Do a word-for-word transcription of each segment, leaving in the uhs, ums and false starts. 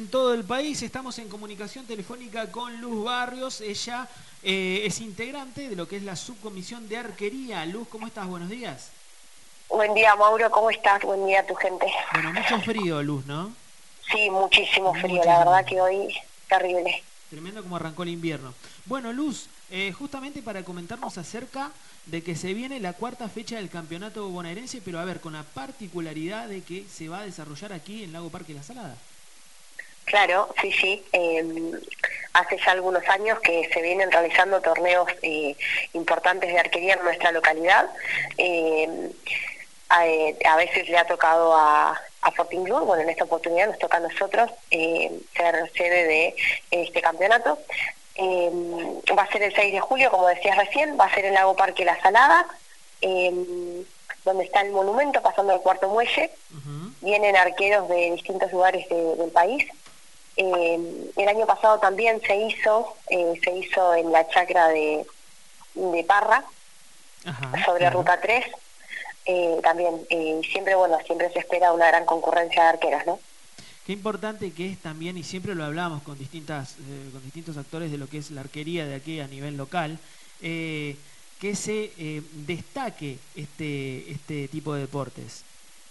todo el país. Estamos en comunicación telefónica con Luz Barrios. Ella eh, es integrante de lo que es la subcomisión de arquería. Luz, ¿cómo estás? Buenos días. Buen día, Mauro, ¿cómo estás? Buen día a tu gente. Bueno, mucho frío, Luz, ¿no? Sí, muchísimo frío, la Muchísimo. verdad que hoy terrible. Tremendo como arrancó el invierno. Bueno, Luz, eh, justamente para comentarnos acerca de que se viene la cuarta fecha del campeonato bonaerense, pero a ver, con la particularidad de que se va a desarrollar aquí en Lago Parque La Salada. Claro, sí, sí. Eh, hace ya algunos años que se vienen realizando torneos eh, importantes de arquería en nuestra localidad. Eh, a, a veces le ha tocado a, a Fortín Club, bueno, en esta oportunidad nos toca a nosotros eh, ser sede de este campeonato. Eh, va a ser el seis de julio, como decías recién, va a ser en Lago Parque La Salada, eh, donde está el monumento, pasando el cuarto muelle. Uh-huh. Vienen arqueros de distintos lugares de, del país. Eh, el año pasado también se hizo, eh, se hizo en la chacra de, de Parra, uh-huh, sobre claro. Ruta tres. Eh, también, eh, siempre, bueno, siempre se espera una gran concurrencia de arqueras, ¿no? Qué importante que es también, y siempre lo hablamos con distintas eh, con distintos actores de lo que es la arquería de aquí a nivel local, eh, que se eh, destaque este este tipo de deportes.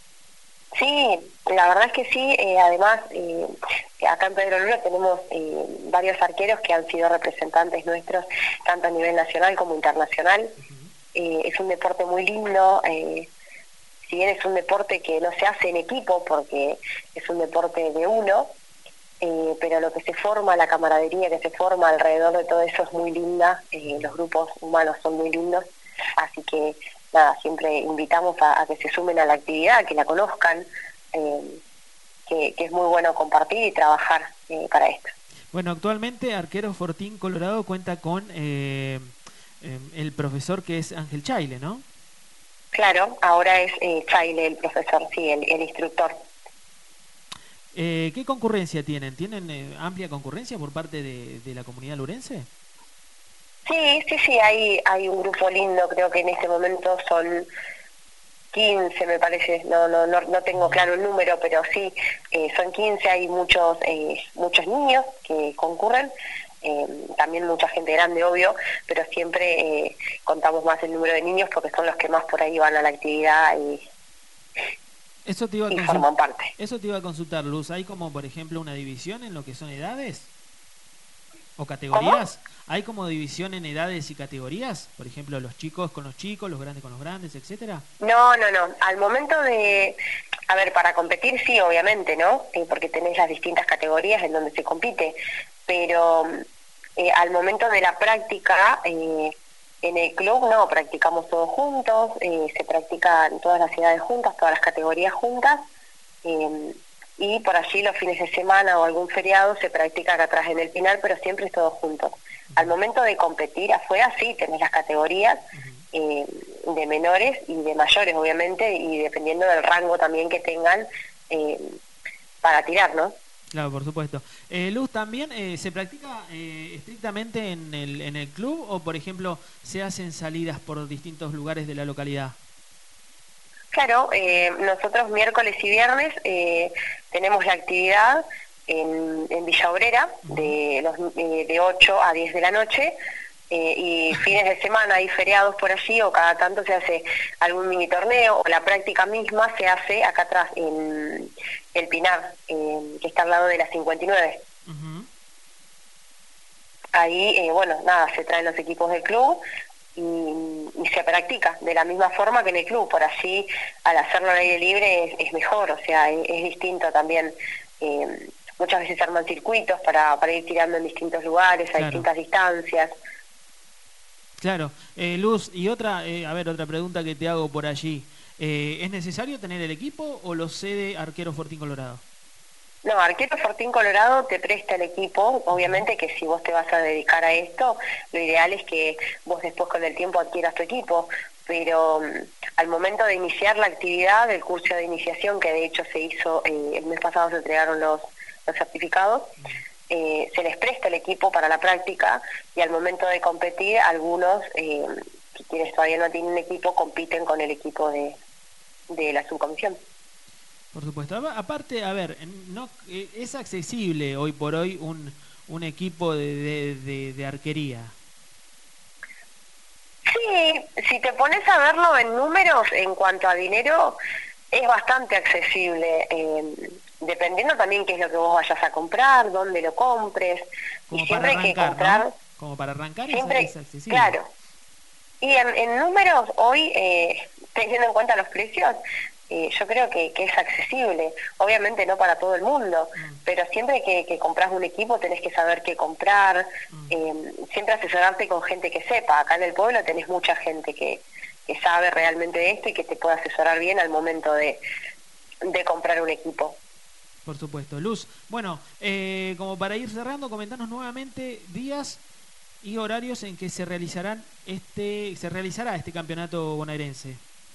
Sí, la verdad es que sí. Eh, además, eh, acá en Pedro Luna tenemos eh, varios arqueros que han sido representantes nuestros, tanto a nivel nacional como internacional. Uh-huh. Eh, es un deporte muy lindo. Eh, si bien es un deporte que no se hace en equipo porque es un deporte de uno, eh, pero lo que se forma, la camaradería que se forma alrededor de todo eso es muy linda. Eh, los grupos humanos son muy lindos, así que nada, siempre invitamos a, a que se sumen a la actividad, que la conozcan, eh, que, que es muy bueno compartir y trabajar eh, para esto. Bueno, actualmente Arqueros Fortín Colorado cuenta con eh, eh, el profesor que es Ángel Chaile, ¿no? Claro, ahora es eh, Chaile el profesor, sí, el, el instructor. Eh, ¿Qué concurrencia tienen? ¿Tienen eh, amplia concurrencia por parte de, de la comunidad lurense? Sí, sí, sí, hay, hay un grupo lindo, creo que en este momento son quince, me parece, no no no, no tengo claro el número, pero sí, eh, son quince, hay muchos eh, muchos niños que concurren, eh, también mucha gente grande, obvio, pero siempre eh, contamos más el número de niños porque son los que más por ahí van a la actividad y, eso te iba a y forman parte. Eso te iba a consultar, Luz, ¿hay como, por ejemplo, una división en lo que son edades? ¿O categorías? ¿Cómo? ¿Hay como división en edades y categorías? Por ejemplo, los chicos con los chicos, los grandes con los grandes, etcétera. No, no, no. Al momento de... A ver, para competir sí, obviamente, ¿no? Eh, porque tenés las distintas categorías en donde se compite. Pero eh, al momento de la práctica, eh, en el club no, practicamos todos juntos, eh, se practican todas las edades juntas, todas las categorías juntas. Eh, y por allí los fines de semana o algún feriado se practica acá atrás en el Pinar, pero siempre es todos juntos. Al momento de competir afuera sí tenés las categorías eh, de menores y de mayores, obviamente, y dependiendo del rango también que tengan eh, para tirar, ¿no? Claro, por supuesto. Eh, Luz, ¿también eh, se practica eh, estrictamente en el, en el club o, por ejemplo, se hacen salidas por distintos lugares de la localidad? Claro, eh, nosotros miércoles y viernes eh, tenemos la actividad en, en Villa Obrera de, los, eh, de ocho a diez de la noche eh, y fines de semana hay feriados por allí o cada tanto se hace algún mini torneo o la práctica misma se hace acá atrás en el Pinar, eh, que está al lado de la cincuenta y nueve. Uh-huh. Ahí, eh, bueno, nada, se traen los equipos del club y, y se practica de la misma forma que en el club. Por allí, al hacerlo al aire libre es, es mejor, o sea, es, es distinto también. Eh, muchas veces se arman circuitos para, para ir tirando en distintos lugares, a claro. distintas distancias. Claro. Eh, Luz, y otra, eh, a ver, otra pregunta que te hago por allí. Eh, ¿Es necesario tener el equipo o lo cede Arquero Fortín Colorado? No, Arquero Fortín Colorado te presta el equipo. Obviamente que si vos te vas a dedicar a esto, lo ideal es que vos después con el tiempo adquieras tu equipo, pero um, al momento de iniciar la actividad del curso de iniciación, que de hecho se hizo, eh, el mes pasado se entregaron los, los certificados, eh, se les presta el equipo para la práctica y al momento de competir, algunos, eh, quienes todavía no tienen equipo, compiten con el equipo de, de la subcomisión. Por supuesto. A- Aparte, a ver, no eh, es accesible hoy por hoy un, un equipo de, de, de- de arquería. Sí, si te pones a verlo en números en cuanto a dinero, es bastante accesible, eh, dependiendo también qué es lo que vos vayas a comprar, dónde lo compres, y Como para siempre hay que arrancar, ¿no? comprar, Como para arrancar es, siempre, es accesible. claro, y en, en números hoy, eh, teniendo en cuenta los precios, eh, yo creo que, que es accesible. Obviamente no para todo el mundo, Mm, pero siempre que, que compras un equipo tenés que saber qué comprar, mm. eh, siempre asesorarte con gente que sepa. Acá en el pueblo tenés mucha gente que, que sabe realmente de esto y que te puede asesorar bien al momento de, de comprar un equipo. Por supuesto. Luz, bueno, eh, como para ir cerrando, comentanos nuevamente días y horarios en que se realizarán este, se realizará este campeonato bonaerense.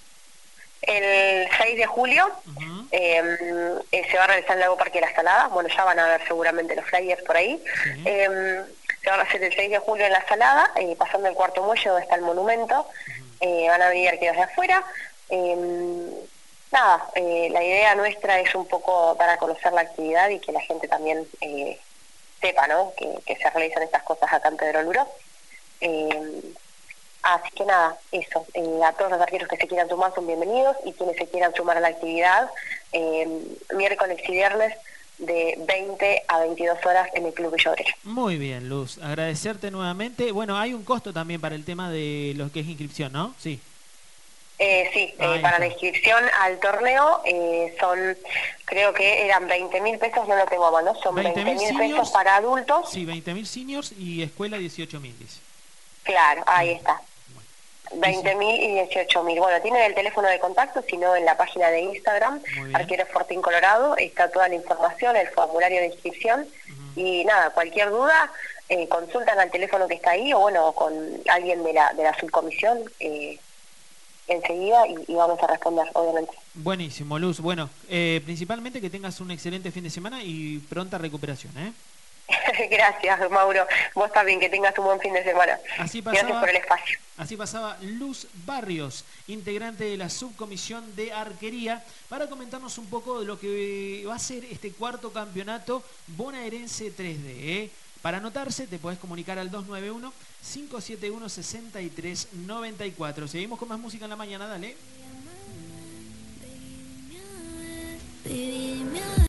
El seis de julio Ujú. eh, eh, se va a realizar en el Lago Parque de la Salada. Bueno, ya van a ver seguramente los flyers por ahí. Sí. Eh, se va a hacer el seis de julio en la Salada, eh, pasando el cuarto muelle donde está el monumento. Ujú. Eh, van a venir arqueros de afuera. Eh, nada, eh, la idea nuestra es un poco dar a conocer la actividad y que la gente también eh, sepa, ¿no? Que, que se realizan estas cosas acá en Pedro Luro. Eh, Así que nada, eso, eh, a todos los arqueros que se quieran sumar son bienvenidos y quienes se quieran sumar a la actividad, eh, miércoles y viernes de veinte a veintidós horas en el Club Villa Obrera. Muy bien, Luz. Agradecerte nuevamente. Bueno, hay un costo también para el tema de lo que es inscripción, ¿no? Sí. Eh, sí, eh, Ahí para la está. inscripción al torneo eh, son, creo que eran veinte mil pesos, no lo tengo a mano, son veinte veinte mil mil pesos seniors, para adultos, sí, veinte mil seniors y escuela dieciocho mil, dice. claro, ahí Ahí está. está. Bueno. Y sí, veinte mil y dieciocho mil. Bueno, tienen el teléfono de contacto, sino en la página de Instagram, muy bien. Arquero Fortín Colorado, está toda la información, el formulario de inscripción. Ujú. Y nada, cualquier duda, eh, consultan al teléfono que está ahí o bueno, con alguien de la, de la subcomisión eh, enseguida y, y vamos a responder, obviamente. Buenísimo, Luz. Bueno, eh, principalmente que tengas un excelente fin de semana y pronta recuperación, ¿eh? Gracias, Mauro. Vos también, que tengas un buen fin de semana. Así Gracias por pasaba, el espacio. así pasaba Luz Barrios, integrante de la subcomisión de arquería, para comentarnos un poco de lo que va a ser este cuarto campeonato bonaerense tres D, ¿eh? Para anotarse te podés comunicar al dos nueve uno, cinco siete uno, seis tres nueve cuatro. Seguimos con más música en la mañana, dale.